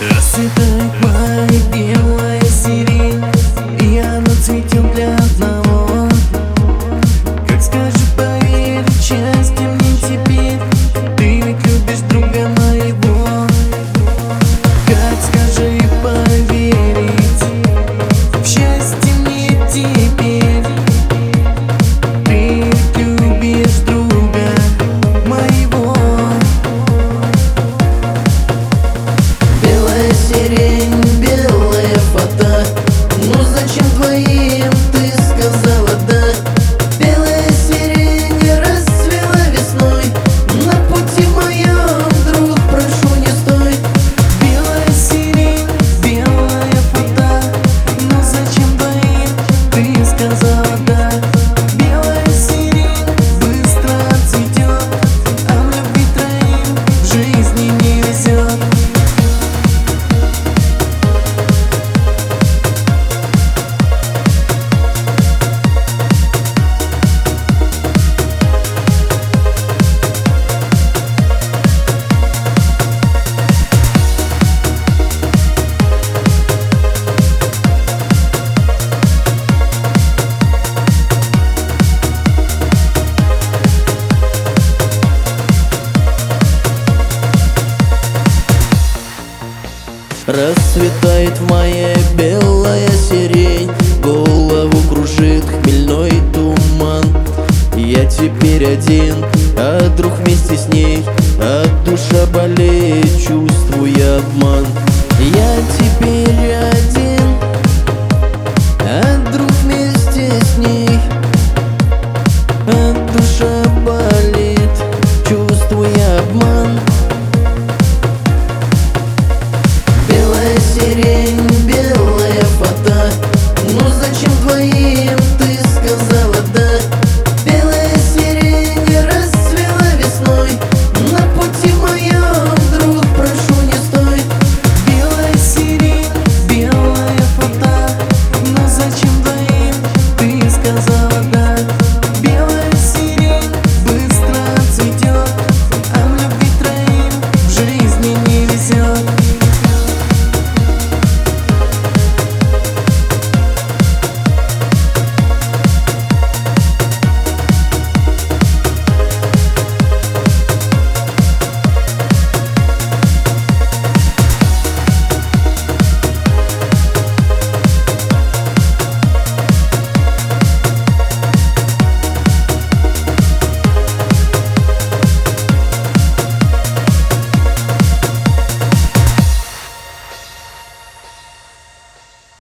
Расцветает моя белая сирень, и она цветет для одного. Как скажешь, поверь, счастье мне теперь, ты ведь любишь друга моего. Как скажи поверить, в счастье мне теперь, ты ведь любишь друга моего. Белая сирень, белая фата, ну зачем двоим ты сказала да? Белая сирень расцвела весной, на пути моем, друг, прошу, не стой. Белая сирень, белая фата, но зачем двоим ты сказала да? Белая сирень быстро цветет, а в любви троим в жизни не везет. Расцветает моя белая сирень, голову кружит хмельной туман. Я теперь один, а друг вместе с ней, а душа болеет, чувствуя обман. Я теперь